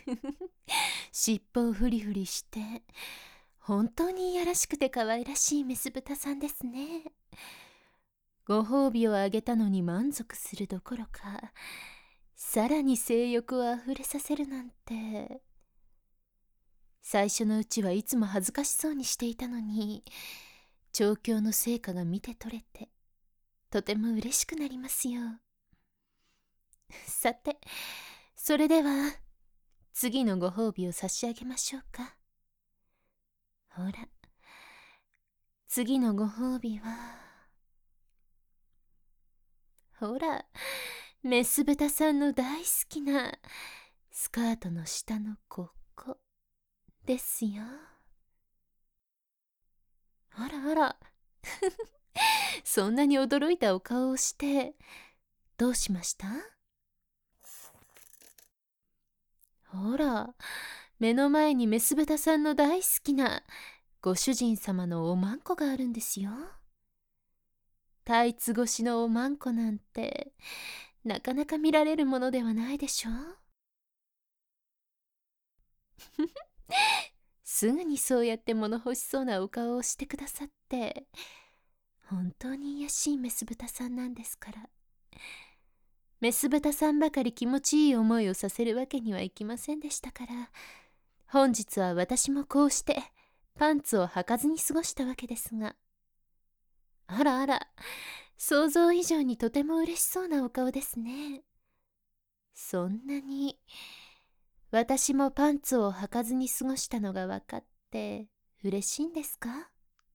尻尾をフリフリして、本当にいやらしくて可愛らしいメス豚さんですね。ご褒美をあげたのに満足するどころか、さらに性欲をあふれさせるなんて。最初のうちはいつも恥ずかしそうにしていたのに、調教の成果が見て取れて、とても嬉しくなりますよ。さて、それでは次のご褒美を差し上げましょうか。ほら、次のご褒美は、ほら、メス豚さんの大好きなスカートの下のここですよ。あらあらそんなに驚いたお顔をしてどうしました？ほら、目の前にメス豚さんの大好きなご主人様のおまんこがあるんですよ。タイツ越しのおまんこなんてなかなか見られるものではないでしょう。すぐにそうやって物欲しそうなお顔をしてくださって、本当に癒やしいメス豚さんなんですから。メス豚さんばかり気持ちいい思いをさせるわけにはいきませんでしたから、本日は私もこうしてパンツを履かずに過ごしたわけですが。あらあら、想像以上にとても嬉しそうなお顔ですね。そんなに私もパンツを履かずに過ごしたのが分かって嬉しいんですか？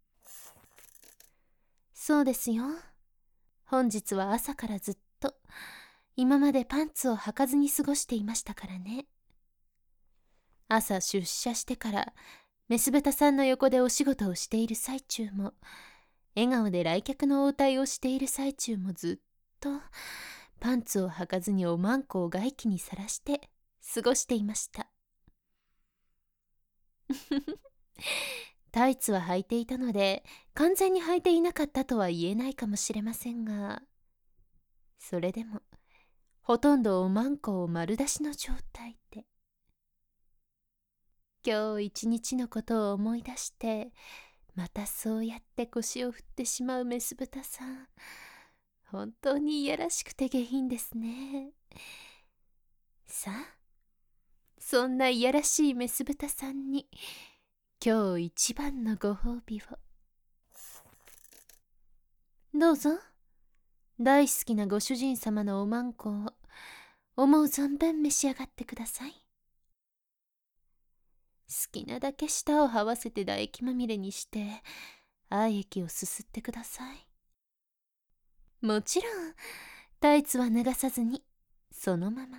そうですよ。本日は朝からずっと今までパンツを履かずに過ごしていましたからね。朝出社してからメス豚さんの横でお仕事をしている最中も、笑顔で来客の応対をしている最中もずっとパンツを履かずにおまんこを外気にさらして過ごしていました。タイツは履いていたので完全に履いていなかったとは言えないかもしれませんが、それでもほとんどおまんこを丸出しの状態で。今日一日のことを思い出してまたそうやって腰を振ってしまうメス豚さん、本当にいやらしくて下品ですね。さあ、そんないやらしいメス豚さんに今日一番のご褒美を。どうぞ、大好きなご主人様のおまんこを思う存分召し上がってください。好きなだけ舌を這わせて唾液まみれにして愛液をすすってください。もちろんタイツは脱がさずにそのまま。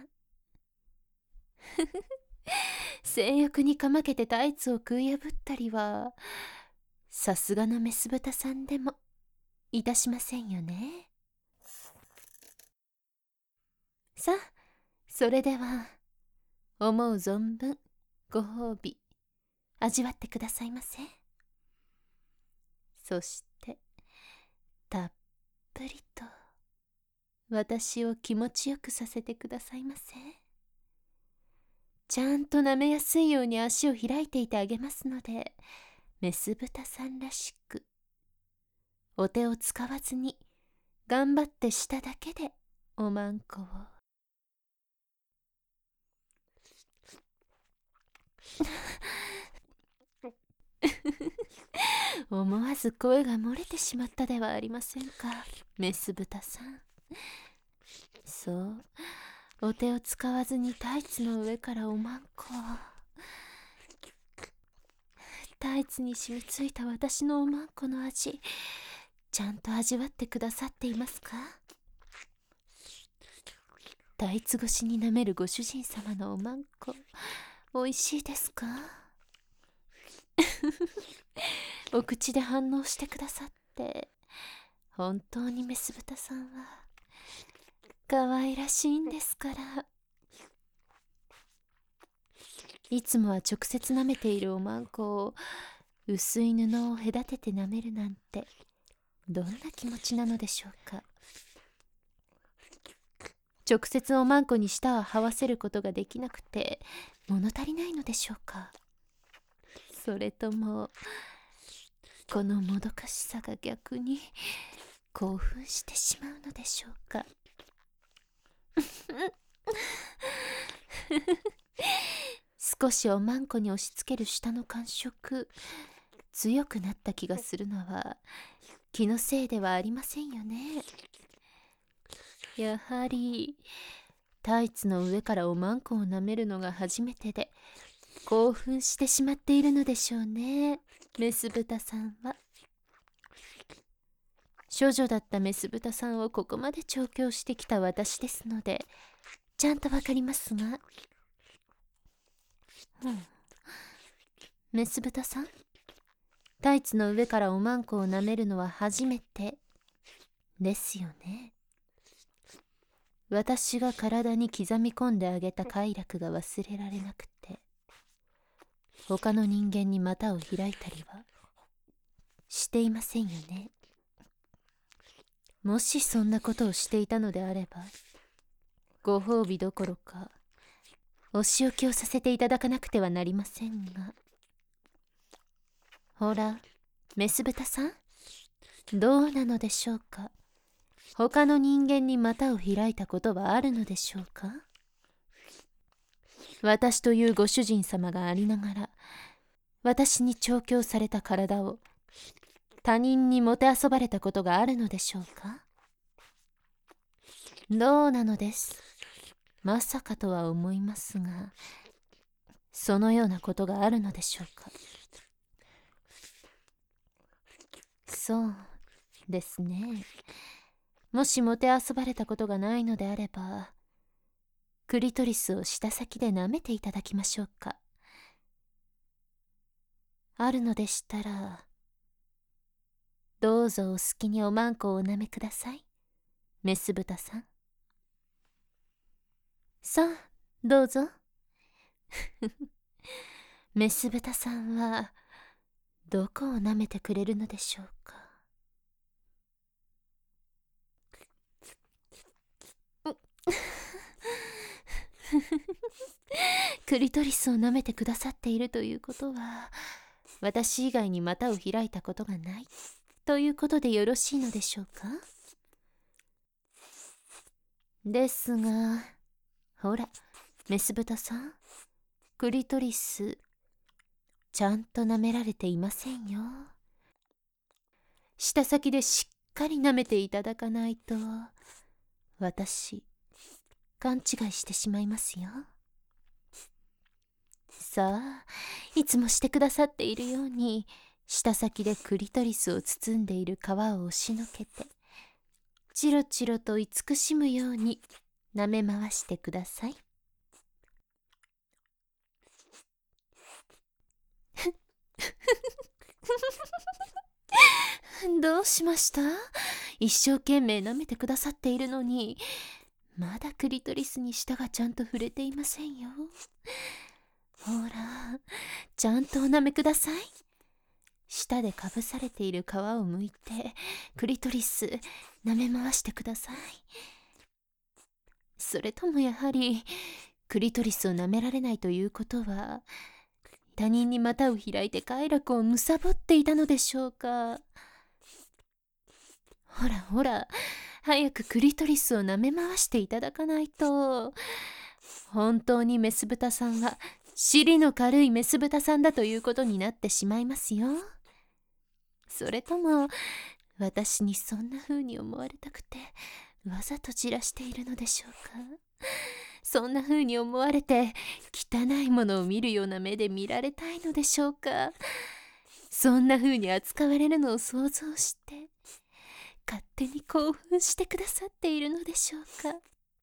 性欲にかまけてタイツを食い破ったりはさすがのメス豚さんでもいたしませんよね。さあ、それでは思う存分ご褒美味わってくださいませ。そしてたっぷりと私を気持ちよくさせてくださいませ。ちゃんと舐めやすいように足を開いていてあげますので、メス豚さんらしくお手を使わずに頑張ってしただけでおまんこを。思わず声が漏れてしまったではありませんか、メス豚さん。そう、お手を使わずにタイツの上からおまんこを。タイツに染みついた私のおまんこの味、ちゃんと味わってくださっていますか？タイツ越しに舐めるご主人様のおまんこ、おいしいですか？お口で反応してくださって本当にメス豚さんは可愛らしいんですから。いつもは直接舐めているおまんこを薄い布を隔てて舐めるなんてどんな気持ちなのでしょうか。 直接おまんこに舌を這わせることができなくて物足りないのでしょうか。それともこのもどかしさが逆に興奮してしまうのでしょうか。少しおまんこに押し付ける舌の感触、強くなった気がするのは気のせいではありませんよね。やはりタイツの上からおまんこを舐めるのが初めてで興奮してしまっているのでしょうね、メス豚さんは。処女だったメス豚さんをここまで調教してきた私ですのでちゃんとわかりますが、メス豚さん、タイツの上からおまんこを舐めるのは初めてですよね。私が体に刻み込んであげた快楽が忘れられなくて、他の人間に股を開いたりはしていませんよね。もしそんなことをしていたのであれば、ご褒美どころかお仕置きをさせていただかなくてはなりませんが。ほら、メス豚さん、どうなのでしょうか。他の人間に股を開いたことはあるのでしょうか。私というご主人様がありながら、私に調教された体を他人にもてあそばれたことがあるのでしょうか。どうなのです。まさかとは思いますが、そのようなことがあるのでしょうか。そうですね。もしもてあそばれたことがないのであれば、クリトリスを舌先で舐めていただきましょうか。あるのでしたら、どうぞお好きにおまんこをお舐めください、メス豚さん。さあ、どうぞ。メス豚さんはどこを舐めてくれるのでしょうか。クリトリスを舐めてくださっているということは、私以外に股を開いたことがないということでよろしいのでしょうか。ですが、ほら、メス豚さん、クリトリスちゃんと舐められていませんよ。舌先でしっかり舐めていただかないと、私勘違いしてしまいますよ。さあ、いつもしてくださっているように、舌先でクリトリスを包んでいる皮を押しのけて、チロチロと慈しむように舐め回してください。どうしました？一生懸命舐めてくださっているのに、まだクリトリスに舌がちゃんと触れていませんよ。ほら、ちゃんとお舐めください。舌でかぶされている皮を剥いて、クリトリス舐め回してください。それともやはりクリトリスを舐められないということは、他人に股を開いて快楽を貪っていたのでしょうか。ほらほら、早くクリトリスを舐め回していただかないと、本当にメス豚さんは尻の軽いメス豚さんだということになってしまいますよ。それとも私にそんな風に思われたくてわざとじらしているのでしょうか。そんな風に思われて汚いものを見るような目で見られたいのでしょうか。そんな風に扱われるのを想像して勝手に興奮してくださっているのでしょうか。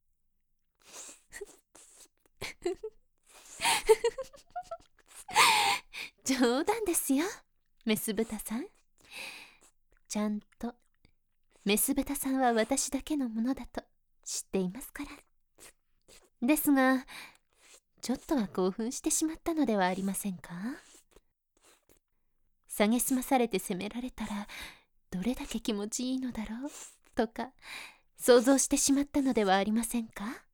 冗談ですよ、メス豚さん。ちゃんとメス豚さんは私だけのものだと知っていますから。ですが、ちょっとは興奮してしまったのではありませんか。蔑まされて責められたらどれだけ気持ちいいのだろうとか、 想像してしまったのではありませんか？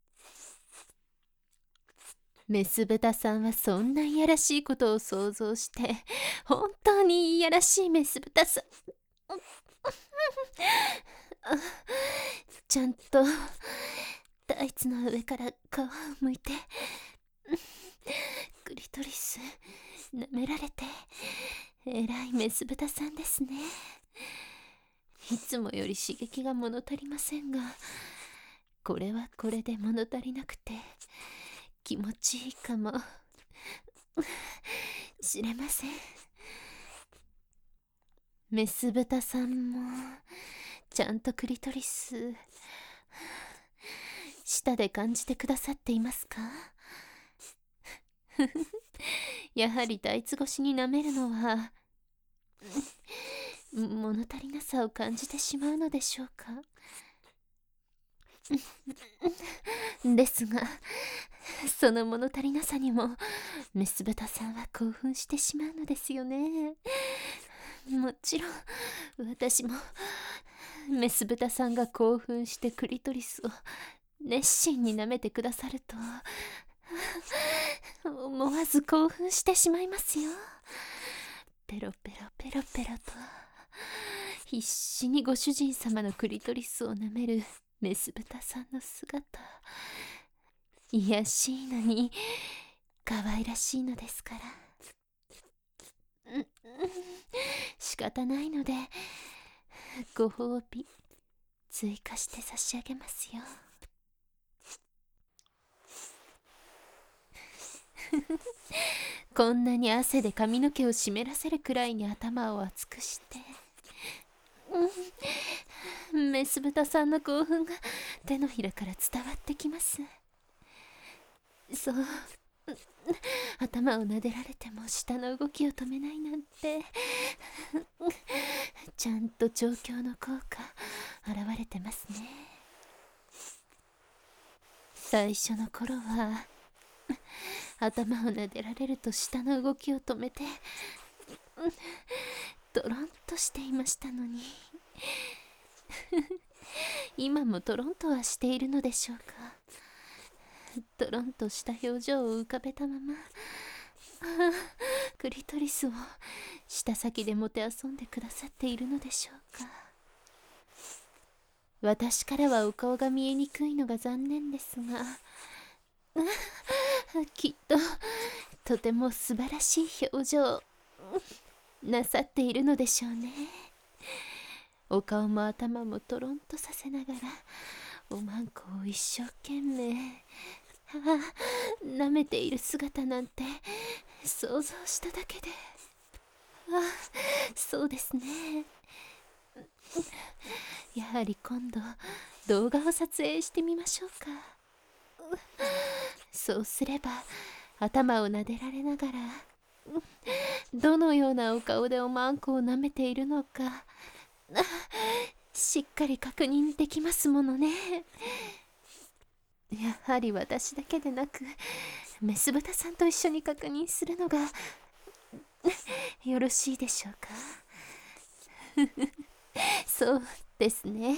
メス豚さんはそんないやらしいことを想像して、本当にいやらしいメス豚さん。ちゃんとタイツの上から皮をむいて、クリトリス舐められて、えらいメス豚さんですね。いつもより刺激が物足りませんが、これはこれで物足りなくて気持ちいいかもしれません。メス豚さんもちゃんとクリトリス舌で感じてくださっていますか？やはりタイツ越しに舐めるのは物足りなさを感じてしまうのでしょうか。ですが、その物足りなさにもメス豚さんは興奮してしまうのですよね。もちろん私もメス豚さんが興奮してクリトリスを熱心に舐めてくださると思わず興奮してしまいますよ。ペロペロペロペロと必死にご主人様のクリトリスを舐めるメス豚さんの姿、いやしいのに可愛らしいのですから、仕方ないのでご褒美追加して差し上げますよ。こんなに汗で髪の毛を湿らせるくらいに頭を熱くして、メス豚さんの興奮が手のひらから伝わってきます。そう、頭を撫でられても舌の動きを止めないなんてちゃんと調教の効果現れてますね。最初の頃は頭を撫でられると舌の動きを止めてトロンとしていましたのに今もトロンとはしているのでしょうか。トロンとした表情を浮かべたままクリトリスを舌先でもてあそんでくださっているのでしょうか。私からはお顔が見えにくいのが残念ですがきっととても素晴らしい表情なさっているのでしょうね。お顔も頭もトロンとさせながらおまんこを一生懸命舐めている姿なんて想像しただけで、そうですね。やはり今度動画を撮影してみましょうか。そうすれば頭を撫でられながらどのようなお顔でおまんこを舐めているのかしっかり確認できますものね。やはり私だけでなくメス豚さんと一緒に確認するのがよろしいでしょうか。そうですね。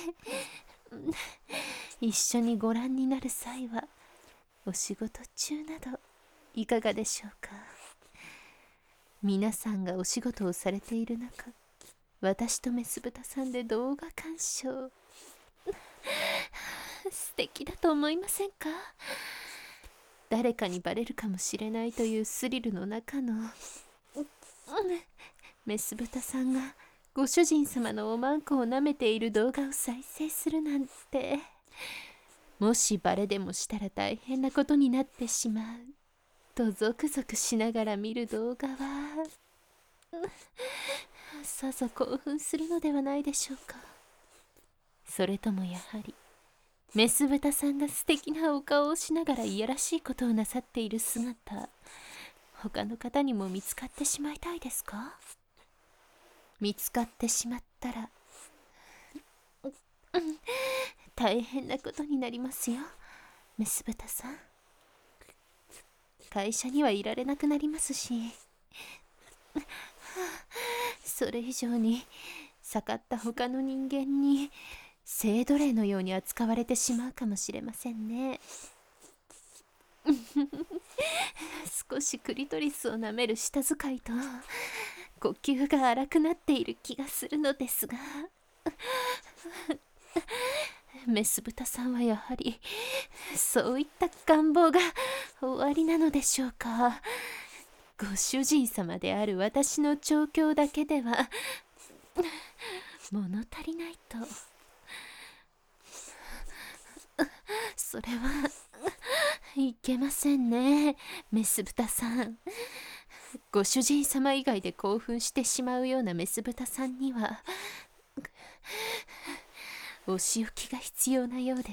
一緒にご覧になる際はお仕事中などいかがでしょうか。皆さんがお仕事をされている中、私とメス豚さんで動画鑑賞素敵だと思いませんか？誰かにバレるかもしれないというスリルの中のメス豚さんがご主人様のおまんこを舐めている動画を再生するなんて、もしバレでもしたら大変なことになってしまうとゾクゾクしながら見る動画はさぞ興奮するのではないでしょうか。それともやはりメス豚さんが素敵なお顔をしながらいやらしいことをなさっている姿、他の方にも見つかってしまいたいですか？見つかってしまったら大変なことになりますよ、メス豚さん。会社にはいられなくなりますし、それ以上に盛った他の人間に性奴隷のように扱われてしまうかもしれませんね。少しクリトリスを舐める舌使いと呼吸が荒くなっている気がするのですが、メス豚さんはやはりそういった願望がおありなのでしょうか。ご主人様である私の調教だけでは物足りないと。それはいけませんね、メス豚さん。ご主人様以外で興奮してしまうようなメス豚さんにはお仕置きが必要なようです。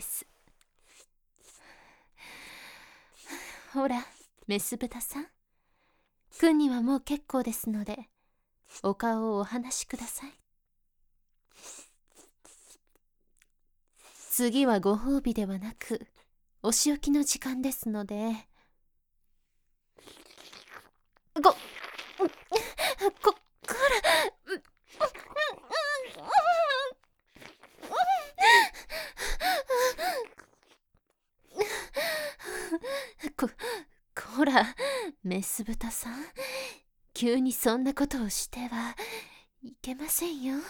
ほら、メス豚さん、君にはもう結構ですので、お顔をお話しください。次はご褒美ではなくお仕置きの時間ですので。ここら、メス豚さん、急にそんなことをしてはいけませんよ。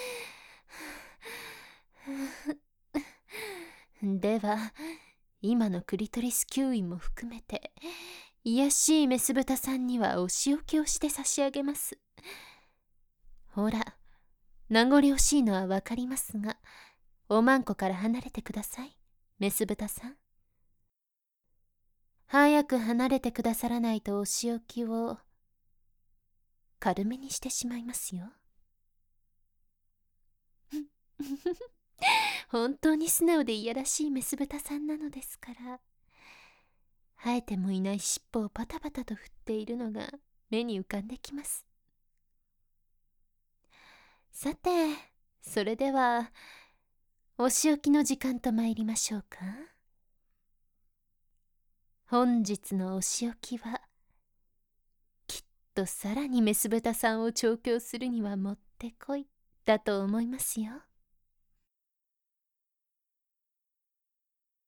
では、今のクリトリス吸引も含めて、卑しいメス豚さんにはお仕置きをして差し上げます。ほら、名残惜しいのはわかりますが、おまんこから離れてください、メス豚さん。早く離れてくださらないとお仕置きを軽めにしてしまいますよ。本当に素直でいやらしいメス豚さんなのですから。生えてもいない尻尾をパタパタと振っているのが目に浮かんできます。さて、それではお仕置きの時間と参りましょうか。本日のお仕置きはきっとさらにメス豚さんを調教するにはもってこいだと思いますよ。